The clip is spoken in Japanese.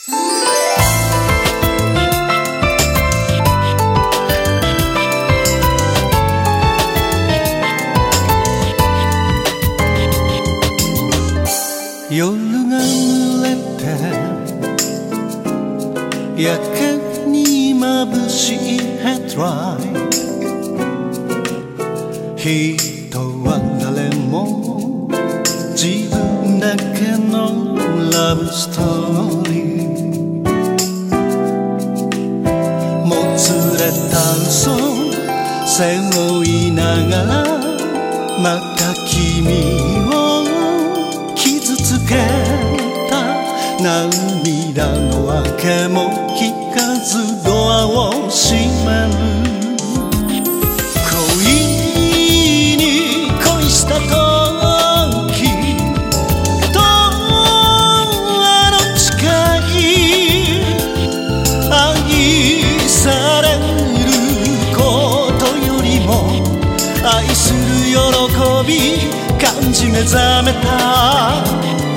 夜が濡れてやけに眩しいヘッドライト、人は誰も自分だけのラブストーリー、もつれた嘘背負いながらまた君を傷つけた、涙のわけも聞かずドアを閉める。恋に恋した時とあの誓い、愛されることよりも愛する喜び感じ目覚めた。